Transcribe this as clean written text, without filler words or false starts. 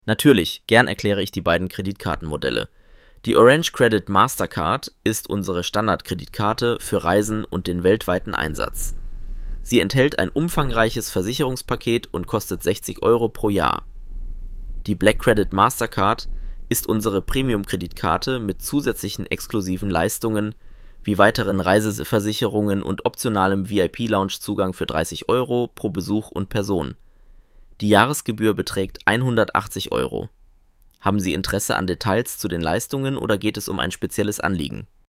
Natürlich, gern erkläre ich die beiden Kreditkartenmodelle. Die Orange Credit Mastercard ist unsere Standardkreditkarte für Reisen und den weltweiten Einsatz. Sie enthält ein umfangreiches Versicherungspaket und kostet 60 Euro pro Jahr. Die Black Credit Mastercard ist unsere Premium-Kreditkarte mit zusätzlichen exklusiven Leistungen wie weiteren Reiseversicherungen und optionalem VIP-Lounge-Zugang für 30 Euro pro Besuch und Person. Die Jahresgebühr beträgt 180 Euro. Haben Sie Interesse an Details zu den Leistungen oder geht es um ein spezielles Anliegen?